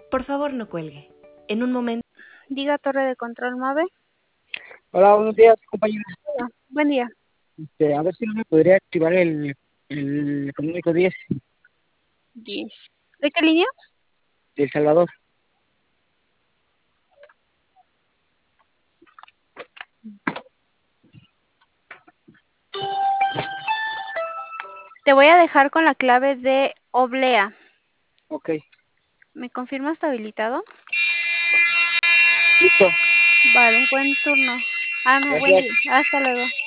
Por favor, no cuelgue. En un momento. Diga Torre de Control Mave. Hola, buenos días, compañera. Hola, buen día. A ver si no me podría activar el económico 10 10. ¿De qué línea? de El Salvador. Te voy a dejar con la clave de Oblea. Ok, ¿Me confirmas tu habilitado? listo. Vale, buen turno. Buen Gracias. día. Hasta luego.